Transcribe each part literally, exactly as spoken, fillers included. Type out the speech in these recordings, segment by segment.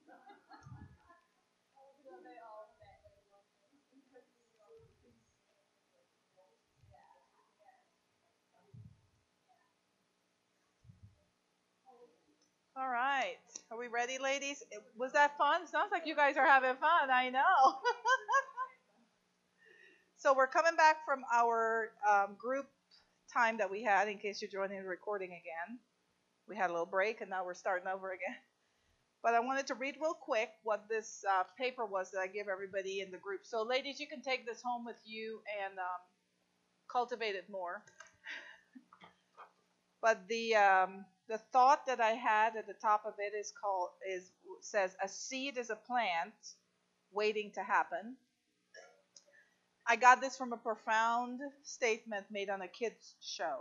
All right. Are we ready, ladies? Was that fun? Sounds like you guys are having fun. I know. So we're coming back from our um, group time that we had, in case you're joining the recording again. We had a little break, and now we're starting over again. But I wanted to read real quick what this uh, paper was that I give everybody in the group. So, ladies, you can take this home with you and um, cultivate it more. But the um, the thought that I had at the top of it is called is says a seed is a plant waiting to happen. I got this from a profound statement made on a kids show.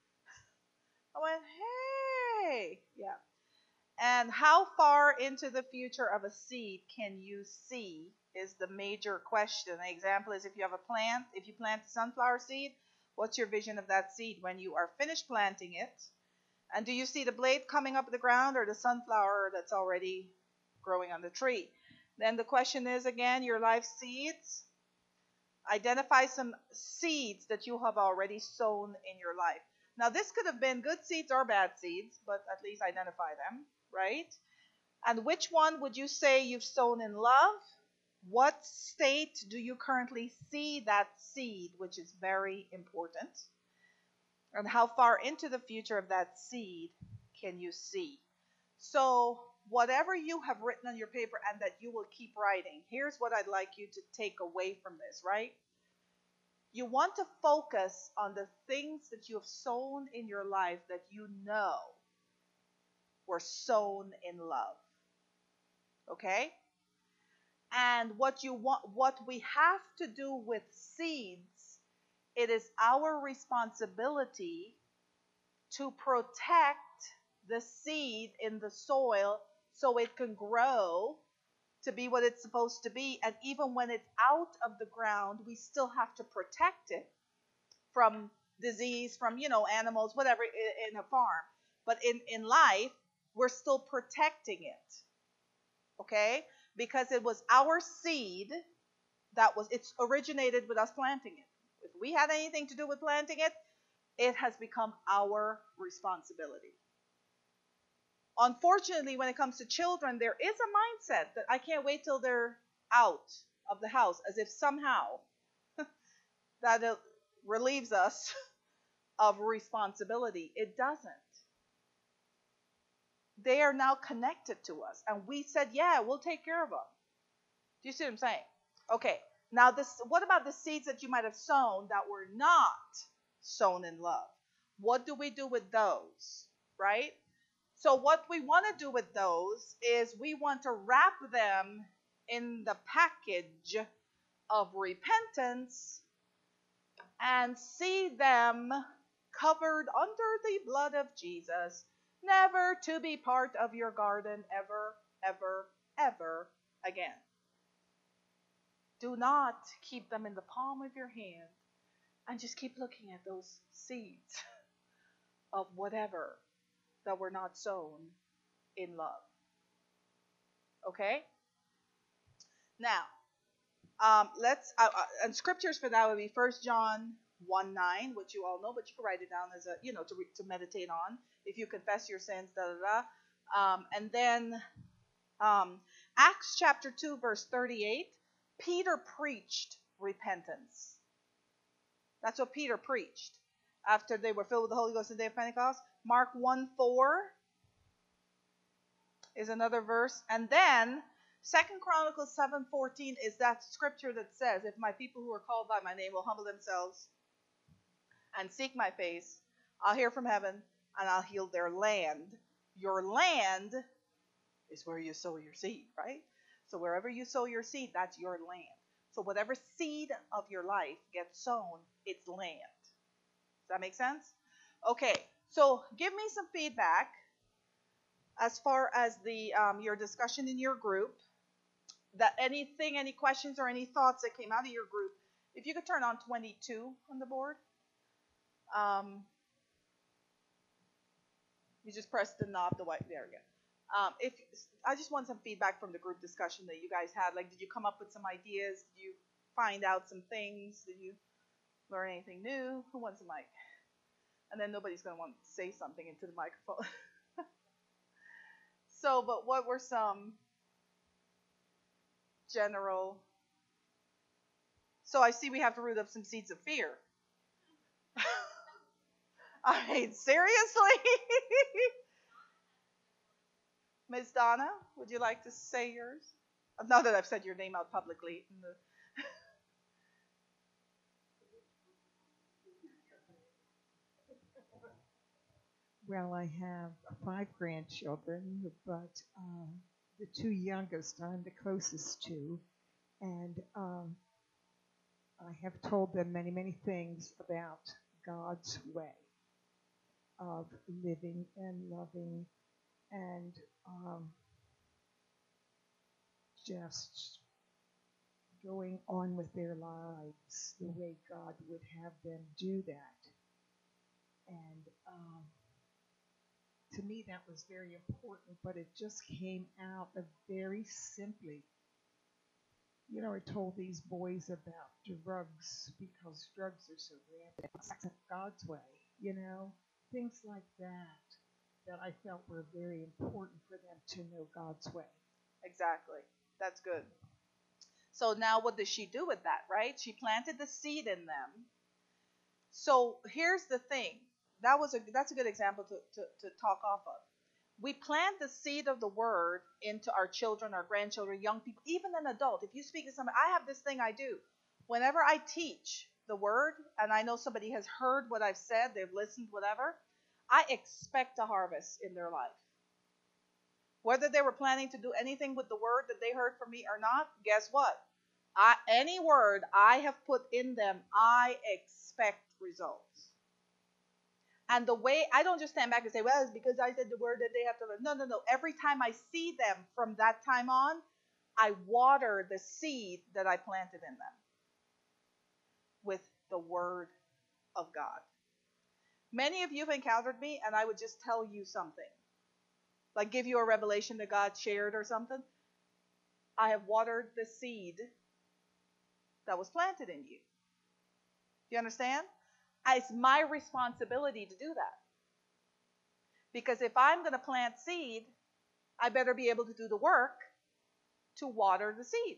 I went, hey, yeah. And how far into the future of a seed can you see is the major question. An example is if you have a plant, if you plant a sunflower seed, what's your vision of that seed when you are finished planting it? And do you see the blade coming up the ground or the sunflower that's already growing on the tree? Then the question is again, your life seeds. Identify some seeds that you have already sown in your life. Now, this could have been good seeds or bad seeds, but at least identify them, right? And which one would you say you've sown in love? What state do you currently see that seed, which is very important? And how far into the future of that seed can you see? So, whatever you have written on your paper and that you will keep writing, here's what I'd like you to take away from this, right? You want to focus on the things that you have sown in your life that you know were sown in love. Okay? And what you want what we have to do with seeds, it is our responsibility to protect the seed in the soil so it can grow to be what it's supposed to be. And even when it's out of the ground, we still have to protect it from disease, from, you know, animals, whatever, in a farm. But in, in life, we're still protecting it. Okay? Because it was our seed that was, it's originated with us planting it. If we had anything to do with planting it, it has become our responsibility. Unfortunately, when it comes to children, there is a mindset that I can't wait till they're out of the house, as if somehow that relieves us of responsibility. It doesn't. They are now connected to us, and we said, yeah, we'll take care of them. Do you see what I'm saying? Okay, now this. What about the seeds that you might have sown that were not sown in love? What do we do with those, right? So what we want to do with those is we want to wrap them in the package of repentance and see them covered under the blood of Jesus, never to be part of your garden ever, ever, ever again. Do not keep them in the palm of your hand and just keep looking at those seeds of whatever that were not sown in love. Okay? Now, um, let's, uh, uh, and scriptures for that would be First John one nine, which you all know, but you can write it down as a, you know, to, re- to meditate on. If you confess your sins, da da da. Um, and then um, Acts chapter two, verse thirty-eight, Peter preached repentance. That's what Peter preached after they were filled with the Holy Ghost on the day of Pentecost. Mark one four is another verse. And then Second Chronicles seven fourteen is that scripture that says, if my people who are called by my name will humble themselves and seek my face, I'll hear from heaven and I'll heal their land. Your land is where you sow your seed, right? So wherever you sow your seed, that's your land. So whatever seed of your life gets sown, it's land. Does that make sense? Okay, so give me some feedback as far as the um, your discussion in your group. That anything, any questions or any thoughts that came out of your group. If you could turn on twenty-two on the board. Um, you just press the knob, the white, there we go. Um, if I just want some feedback from the group discussion that you guys had. Like, did you come up with some ideas? Did you find out some things? Did you learn anything new? Who wants a mic? And then nobody's going to want to say something into the microphone. So, but what were some general? So I see we have to root up some seeds of fear. I mean, seriously? Miz Donna, would you like to say yours? Now that I've said your name out publicly. In the Well, I have five grandchildren, but um, the two youngest I'm the closest to, and um, I have told them many, many things about God's way of living and loving and um, just going on with their lives the way God would have them do that. And um, to me, that was very important, but it just came out of very simply. You know, I told these boys about drugs because drugs are so rampant. It's God's way, you know, things like that that I felt were very important for them to know God's way. Exactly. That's good. So now what does she do with that, right? She planted the seed in them. So here's the thing. That was a that's a good example to, to, to talk off of. We plant the seed of the word into our children, our grandchildren, young people, even an adult. If you speak to somebody, I have this thing I do. Whenever I teach the word and I know somebody has heard what I've said, they've listened, whatever, I expect a harvest in their life. Whether they were planning to do anything with the word that they heard from me or not, guess what? I, any word I have put in them, I expect results. And the way, I don't just stand back and say, well, it's because I said the word that they have to learn. No, no, no. Every time I see them from that time on, I water the seed that I planted in them with the word of God. Many of you have encountered me, and I would just tell you something. Like give you a revelation that God shared or something. I have watered the seed that was planted in you. Do you understand? It's my responsibility to do that. Because if I'm going to plant seed, I better be able to do the work to water the seed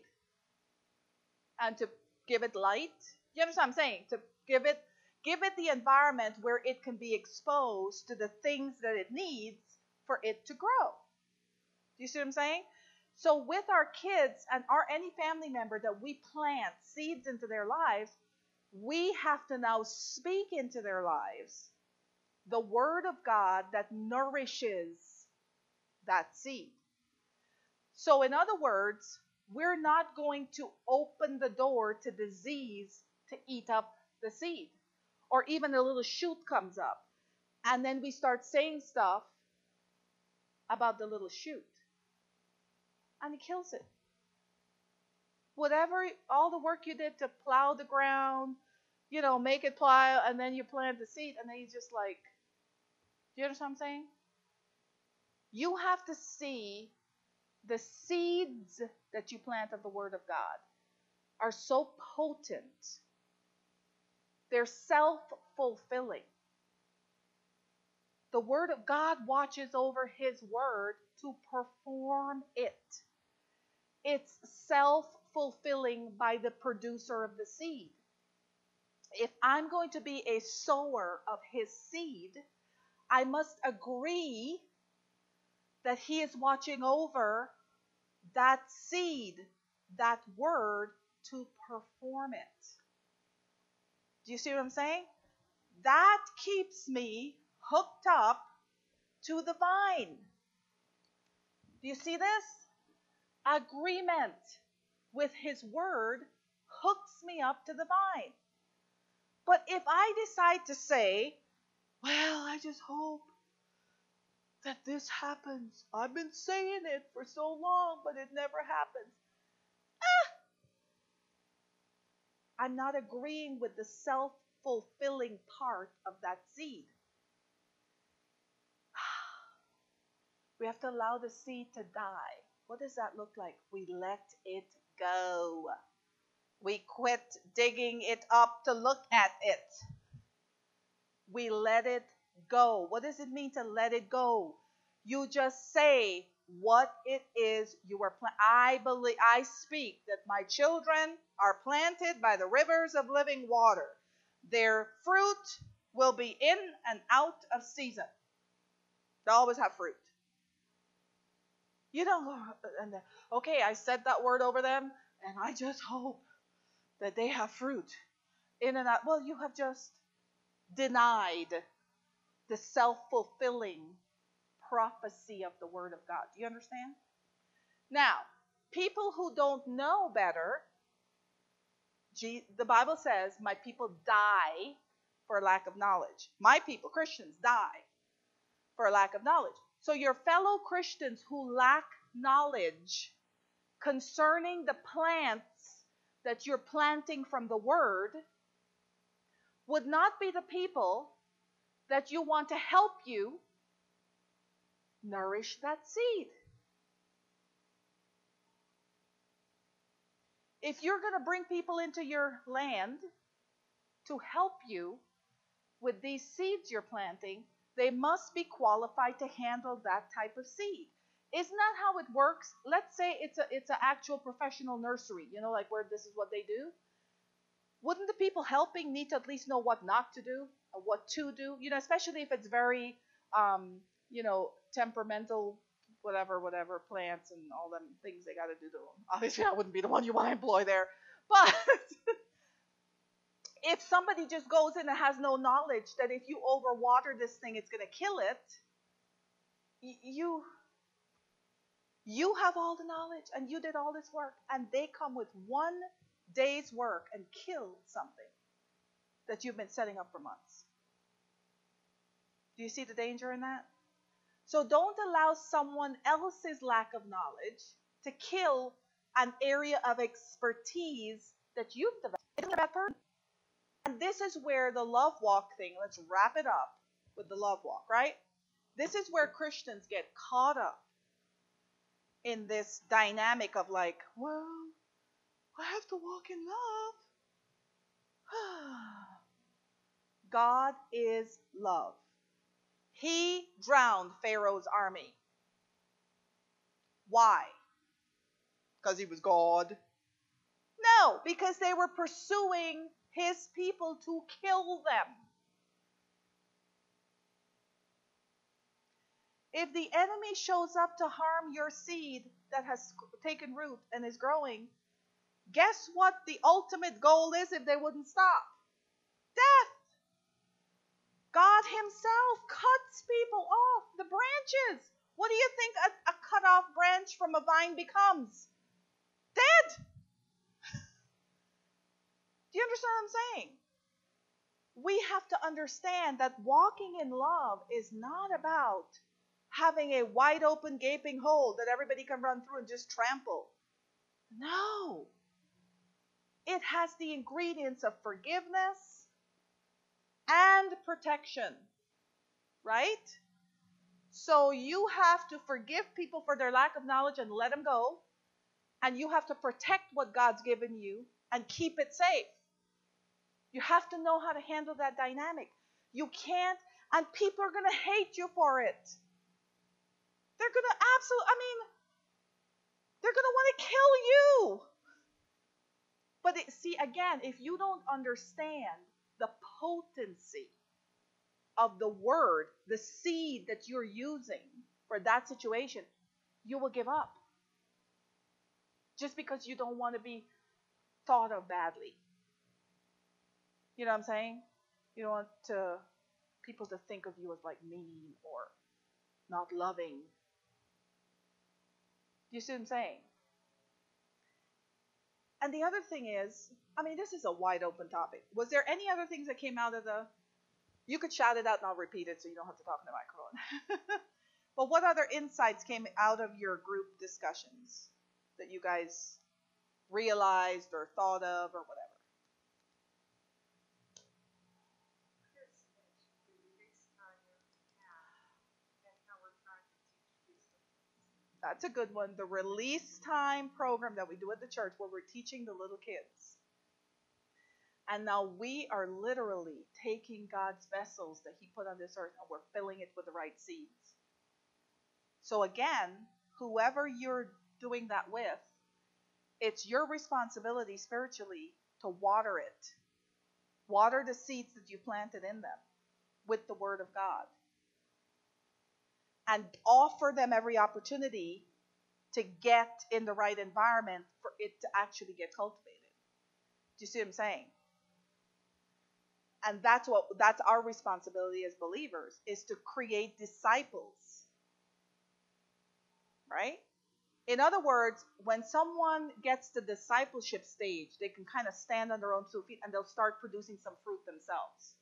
and to give it light. You understand what I'm saying? To give it give it the environment where it can be exposed to the things that it needs for it to grow. Do you see what I'm saying? So with our kids and our any family member that we plant seeds into their lives, we have to now speak into their lives the word of God that nourishes that seed. So in other words, we're not going to open the door to disease to eat up the seed. Or even a little shoot comes up. And then we start saying stuff about the little shoot. And it kills it. Whatever, all the work you did to plow the ground, you know, make it plow, and then you plant the seed, and then you just like, do you understand what I'm saying? You have to see the seeds that you plant of the Word of God are so potent. They're self-fulfilling. The Word of God watches over His Word to perform it. It's self-fulfilling by the producer of the seed. If I'm going to be a sower of His seed, I must agree that He is watching over that seed, that word, to perform it. Do you see what I'm saying? That keeps me hooked up to the vine. Do you see this? Agreement with His word hooks me up to the vine. But if I decide to say, well, I just hope that this happens. I've been saying it for so long, but it never happens. Ah! I'm not agreeing with the self-fulfilling part of that seed. We have to allow the seed to die. What does that look like? We let it go. We quit digging it up to look at it. We let it go. What does it mean to let it go? You just say what it is you are planting. I believe, I speak that my children are planted by the rivers of living water. Their fruit will be in and out of season. They always have fruit. You don't go, and then, okay, I said that word over them, and I just hope that they have fruit in and out. Well, you have just denied the self-fulfilling prophecy of the Word of God. Do you understand? Now, people who don't know better, the Bible says, my people die for lack of knowledge. My people, Christians, die for lack of knowledge. So your fellow Christians who lack knowledge concerning the plants that you're planting from the Word would not be the people that you want to help you nourish that seed. If you're going to bring people into your land to help you with these seeds you're planting, they must be qualified to handle that type of seed. Isn't that how it works? Let's say it's a it's an actual professional nursery, you know, like where this is what they do. Wouldn't the people helping need to at least know what not to do or what to do? You know, especially if it's very, um, you know, temperamental, whatever, whatever, plants and all them things they got to do to them. Obviously, I wouldn't be the one you want to employ there. But if somebody just goes in and has no knowledge that if you overwater this thing, it's going to kill it, you... You have all the knowledge and you did all this work, and they come with one day's work and kill something that you've been setting up for months. Do you see the danger in that? So don't allow someone else's lack of knowledge to kill an area of expertise that you've developed. And this is where the love walk thing, let's wrap it up with the love walk, right? This is where Christians get caught up in this dynamic of like, well, I have to walk in love. God is love. He drowned Pharaoh's army. Why? Because he was God? No, because they were pursuing his people to kill them. If the enemy shows up to harm your seed that has taken root and is growing, guess what the ultimate goal is if they wouldn't stop? Death. God himself cuts people off the branches. What do you think a, a cut off branch from a vine becomes? Dead. Do you understand what I'm saying? We have to understand that walking in love is not about having a wide open gaping hole that everybody can run through and just trample. No. It has the ingredients of forgiveness and protection, right? So you have to forgive people for their lack of knowledge and let them go. And you have to protect what God's given you and keep it safe. You have to know how to handle that dynamic. You can't, and people are going to hate you for it. They're going to absolutely, I mean, they're going to want to kill you. But it, see, again, if you don't understand the potency of the word, the seed that you're using for that situation, you will give up. Just because you don't want to be thought of badly. You know what I'm saying? You don't want to, people to think of you as like mean or not loving. You see what I'm saying? And the other thing is, I mean, this is a wide open topic. Was there any other things that came out of the, you could shout it out and I'll repeat it so you don't have to talk in the microphone. But what other insights came out of your group discussions that you guys realized or thought of or whatever? That's a good one. The release time program that we do at the church where we're teaching the little kids. And now we are literally taking God's vessels that he put on this earth and we're filling it with the right seeds. So again, whoever you're doing that with, it's your responsibility spiritually to water it. Water the seeds that you planted in them with the word of God. And offer them every opportunity to get in the right environment for it to actually get cultivated. Do you see what I'm saying? And that's what that's our responsibility as believers, is to create disciples. Right? In other words, when someone gets to discipleship stage, they can kind of stand on their own two feet and they'll start producing some fruit themselves.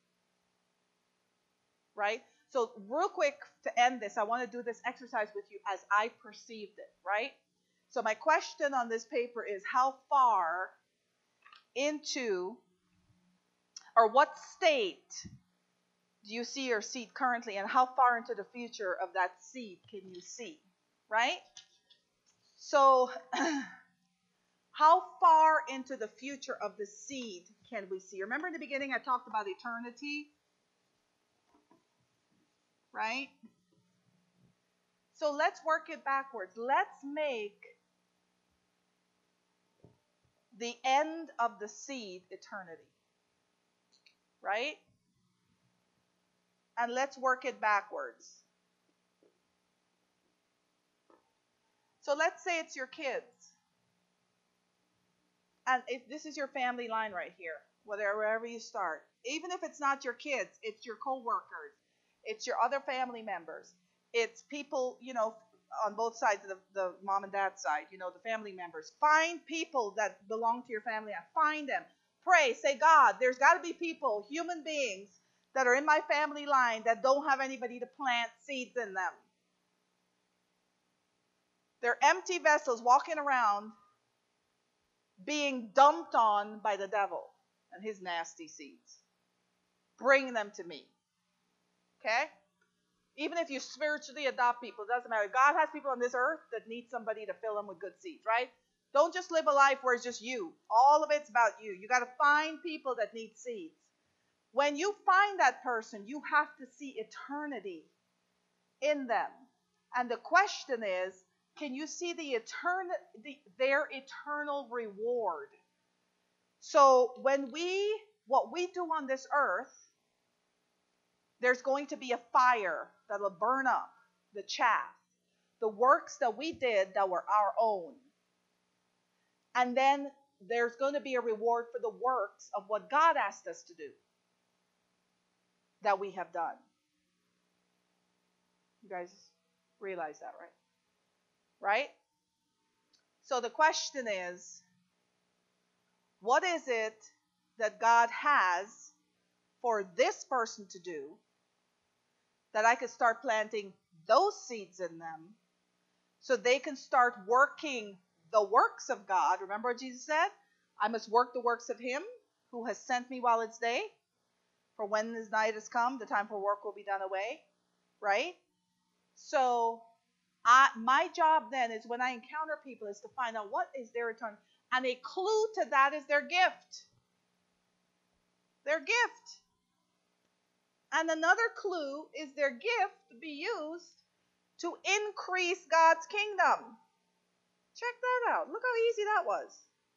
Right? So real quick to end this, I want to do this exercise with you as I perceived it, right? So my question on this paper is, how far into, or what state do you see your seed currently, and how far into the future of that seed can you see, right? So how far into the future of the seed can we see? Remember in the beginning I talked about eternity? Right? So let's work it backwards. Let's make the end of the seed eternity. Right? And let's work it backwards. So let's say it's your kids. And if this is your family line right here, whatever, wherever you start, even if it's not your kids, it's your co-workers, it's your other family members, it's people, you know, on both sides of the, the mom and dad side, you know, the family members. Find people that belong to your family and find them. Pray, say, God, there's got to be people, human beings, that are in my family line that don't have anybody to plant seeds in them. They're empty vessels walking around being dumped on by the devil and his nasty seeds. Bring them to me. Okay? Even if you spiritually adopt people, it doesn't matter. God has people on this earth that need somebody to fill them with good seeds, right? Don't just live a life where it's just you. All of it's about you. You got to find people that need seeds. When you find that person, you have to see eternity in them. And the question is, can you see the eternal, the, their eternal reward? So when we, what we do on this earth, there's going to be a fire that'll burn up the chaff, the works that we did that were our own. And then there's going to be a reward for the works of what God asked us to do that we have done. You guys realize that, right? Right? So the question is, what is it that God has for this person to do that I could start planting those seeds in them so they can start working the works of God? Remember what Jesus said? I must work the works of him who has sent me while it's day. For when this night has come, the time for work will be done away. Right? So I, my job then is when I encounter people is to find out what is their return. And a clue to that is their gift. Their gift. And another clue is their gift to be used to increase God's kingdom. Check that out. Look how easy that was.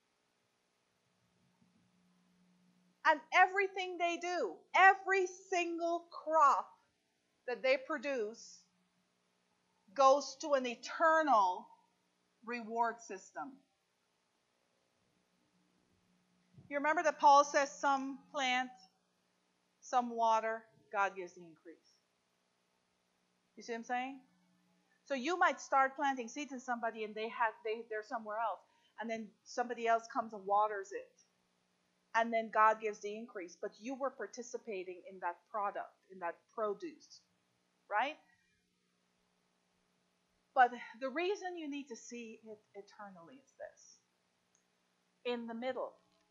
And everything they do, every single crop that they produce goes to an eternal reward system. You remember that Paul says some plant, some water, God gives the increase. You see what I'm saying? So you might start planting seeds in somebody and they have they they're somewhere else, and then somebody else comes and waters it. And then God gives the increase, but you were participating in that product, in that produce, right? But the reason you need to see it eternally is this. In the middle,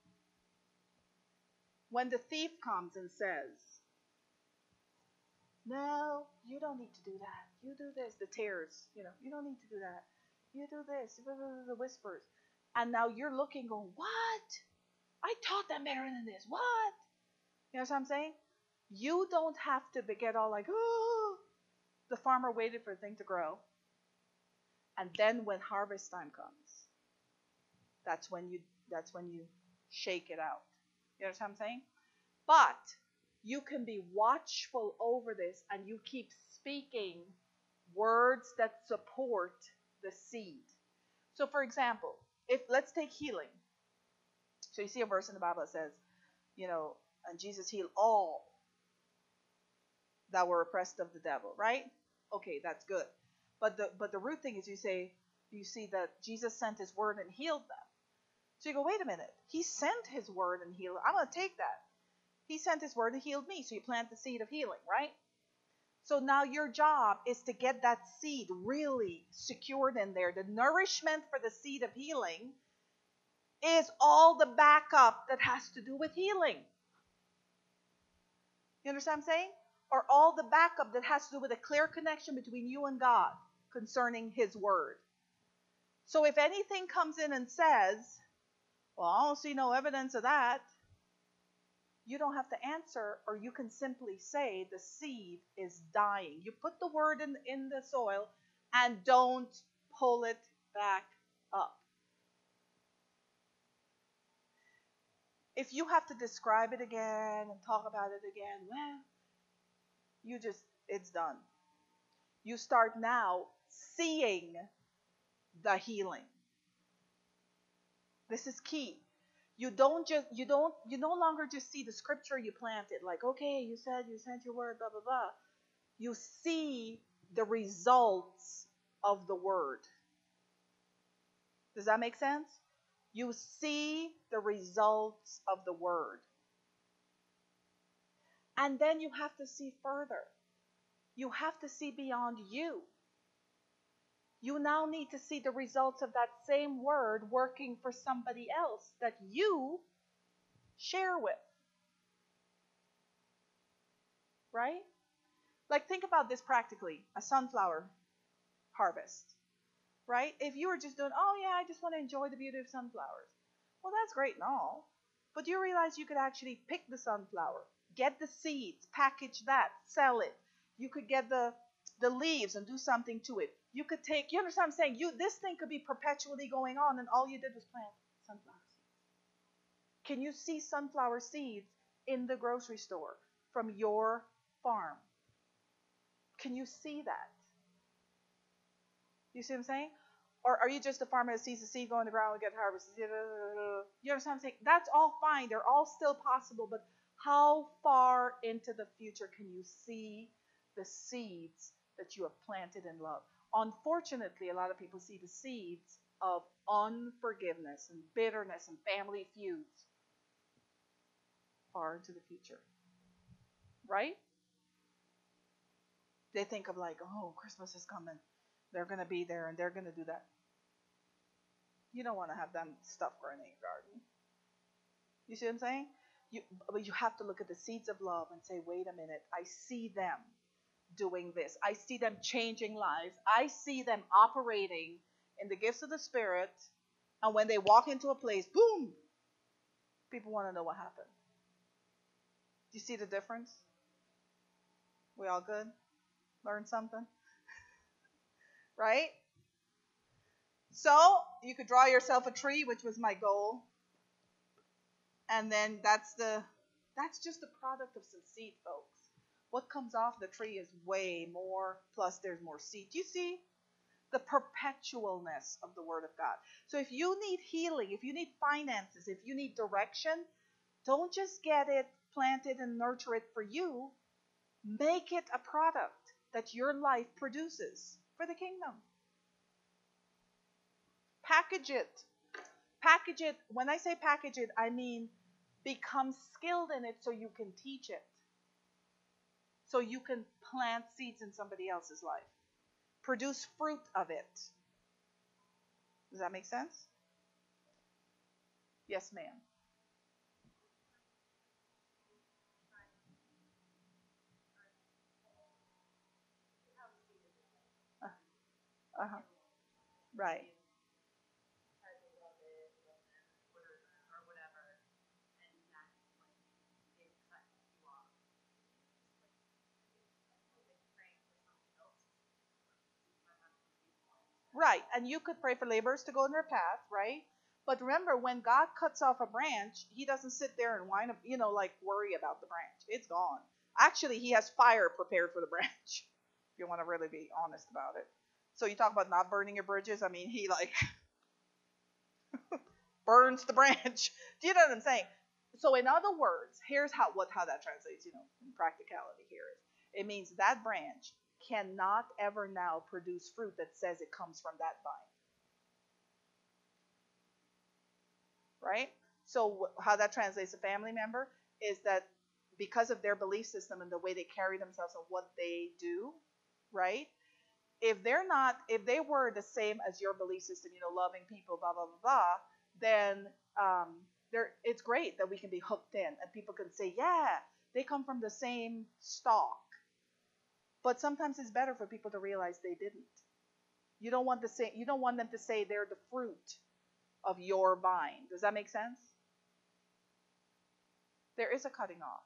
when the thief comes and says, no, you don't need to do that. You do this, the tares, you know, you don't need to do that. you do this, the whispers. And now you're looking, going, what? I taught them better than this. What? You know what I'm saying? You don't have to get all like, oh. The farmer waited for the thing to grow. And then when harvest time comes, that's when you that's when you shake it out. You know what I'm saying? But you can be watchful over this and you keep speaking words that support the seed. So for example, if let's take healing. So you see a verse in the Bible that says, you know, and Jesus healed all that were oppressed of the devil, right? Okay, that's good. But the but the root thing is you say you see that Jesus sent his word and healed them. So you go, wait a minute. He sent his word and healed. I'm going to take that. He sent his word and healed me. So you plant the seed of healing, right? So now your job is to get that seed really secured in there. The nourishment for the seed of healing is all the backup that has to do with healing. You understand what I'm saying? Or all the backup that has to do with a clear connection between you and God concerning his word. So if anything comes in and says, well, I don't see no evidence of that, you don't have to answer, or you can simply say the seed is dying. You put the word in, in the soil and don't pull it back up. If you have to describe it again and talk about it again, well, you just, it's done. You start now seeing the healing. This is key. You don't just, you don't, you no longer just see the scripture you planted, like, okay, you said, you sent your word, blah, blah, blah. You see the results of the word. Does that make sense? You see the results of the word. And then you have to see further. You have to see beyond you. You now need to see the results of that same word working for somebody else that you share with. Right? Like, think about this practically, a sunflower harvest. Right? If you were just doing, oh yeah, I just want to enjoy the beauty of sunflowers. Well, that's great and all. But you realize you could actually pick the sunflower, get the seeds, package that, sell it. You could get the the leaves and do something to it. You could take, you understand what I'm saying? You this thing could be perpetually going on, and all you did was plant sunflower seeds. Can you see sunflower seeds in the grocery store from your farm? Can you see that? You see what I'm saying? Or are you just a farmer that sees the seed go in the ground and get harvested? You understand what I'm saying? That's all fine. They're all still possible. But how far into the future can you see the seeds that you have planted in love? Unfortunately, a lot of people see the seeds of unforgiveness and bitterness and family feuds far into the future. Right? They think of like, oh, Christmas is coming. They're going to be there and they're going to do that. You don't want to have them stuff growing in your garden. You see what I'm saying? You, but you have to look at the seeds of love and say, wait a minute, I see them doing this. I see them changing lives. I see them operating in the gifts of the Spirit. And when they walk into a place, boom, people want to know what happened. Do you see the difference? We all good? Learn something? Right? So you could draw yourself a tree, which was my goal. And then that's the that's just the product of some seed, folks. What comes off the tree is way more, plus there's more seed. You see the perpetualness of the Word of God. So if you need healing, if you need finances, if you need direction, don't just get it, plant it, and nurture it for you. Make it a product that your life produces for the kingdom. Package it. Package it. When I say package it, I mean become skilled in it so you can teach it. So you can plant seeds in somebody else's life. Produce fruit of it. Does that make sense? Yes, ma'am. Uh, uh-huh. Right. Right. And you could pray for laborers to go in their path, right? But remember, when God cuts off a branch, he doesn't sit there and whine, you know, like worry about the branch. It's gone. Actually, he has fire prepared for the branch, if you want to really be honest about it. So you talk about not burning your bridges. I mean, he like burns the branch. Do you know what I'm saying? So in other words, here's how what how that translates, you know, in practicality here is it means that branch cannot ever now produce fruit that says it comes from that vine. Right? So how that translates to family member is that because of their belief system and the way they carry themselves and what they do, right? If they're not, if they were the same as your belief system, you know, loving people, blah blah blah blah, then um, there, it's great that we can be hooked in and people can say, yeah, they come from the same stock. But sometimes it's better for people to realize they didn't. You don't want to say, you don't want them to say they're the fruit of your vine. Does that make sense? There is a cutting off.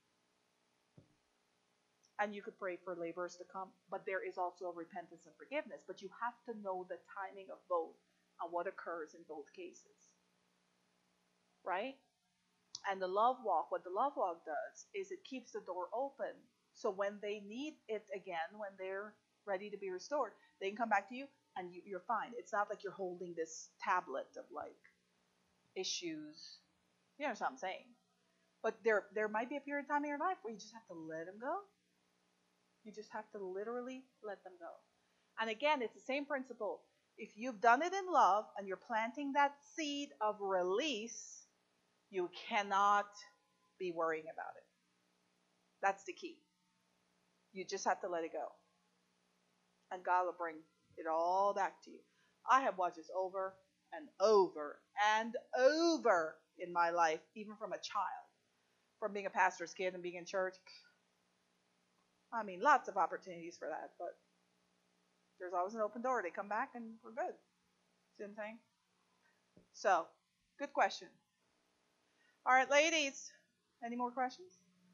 And you could pray for laborers to come, but there is also a repentance and forgiveness. But you have to know the timing of both and what occurs in both cases. Right? And the love walk, what the love walk does is it keeps the door open. So when they need it again, when they're ready to be restored, they can come back to you and you, you're fine. It's not like you're holding this tablet of like issues. You know what I'm saying? But there there might be a period of time in your life where you just have to let them go. You just have to literally let them go. And again, it's the same principle. If you've done it in love and you're planting that seed of release, you cannot be worrying about it. That's the key. You just have to let it go. And God will bring it all back to you. I have watched this over and over and over in my life, even from a child, from being a pastor's kid and being in church. I mean, lots of opportunities for that, but there's always an open door. They come back and we're good. See what I'm saying? So, good question. All right, ladies, any more questions?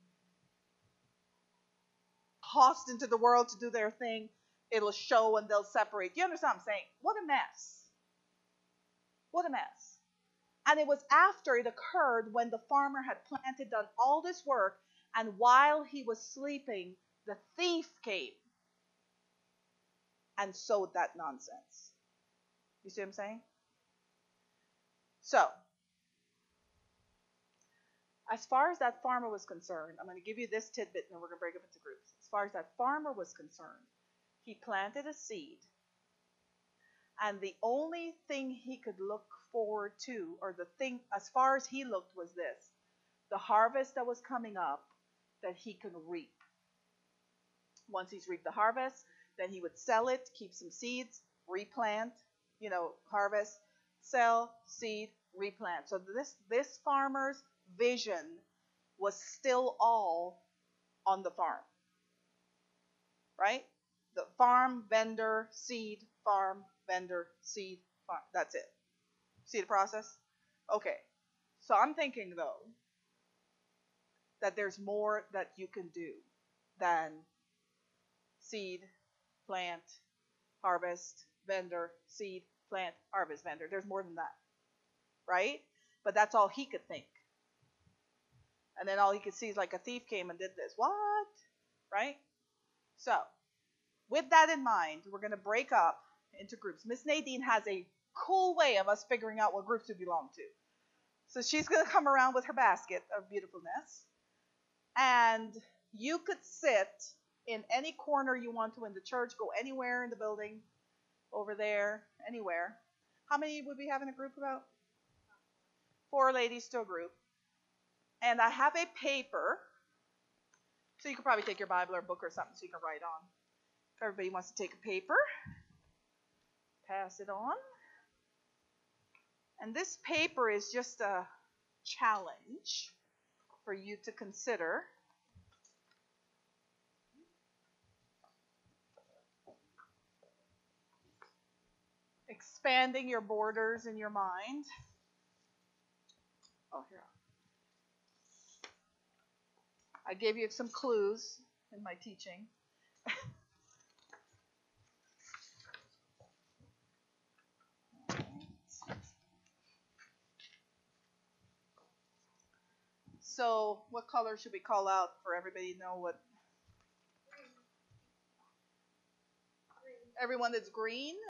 Tossed into the world to do their thing, it'll show and they'll separate. Do you understand what I'm saying? What a mess. What a mess. And it was after it occurred when the farmer had planted, done all this work, and while he was sleeping, the thief came and sowed that nonsense. You see what I'm saying? So, as far as that farmer was concerned, I'm going to give you this tidbit and then we're going to break up into groups. As far as that farmer was concerned, he planted a seed, and the only thing he could look forward to, or the thing as far as he looked, was this: the harvest that was coming up that he could reap. Once he's reaped the harvest, then he would sell it, keep some seeds, replant, you know, harvest, sell, seed, replant. So this this farmer's vision was still all on the farm. Right? The farm, vendor, seed, farm, vendor, seed, farm. That's it. See the process? Okay. So I'm thinking, though, that there's more that you can do than seed, plant, harvest, vendor, seed, plant, harvest, vendor. There's more than that. Right? But that's all he could think. And then all he could see is like a thief came and did this. What? Right? So, with that in mind, we're going to break up into groups. Miss Nadine has a cool way of us figuring out what groups we belong to. So she's going to come around with her basket of beautifulness. And you could sit in any corner you want to in the church, go anywhere in the building, over there, anywhere. How many would we have in a group about? Four ladies to a group. And I have a paper, so you could probably take your Bible or book or something so you can write on. If everybody wants to take a paper, pass it on. And this paper is just a challenge for you to consider. expanding your borders in your mind. Oh, here. I gave you some clues in my teaching. So, what color should we call out for everybody to know what? Everyone that's green?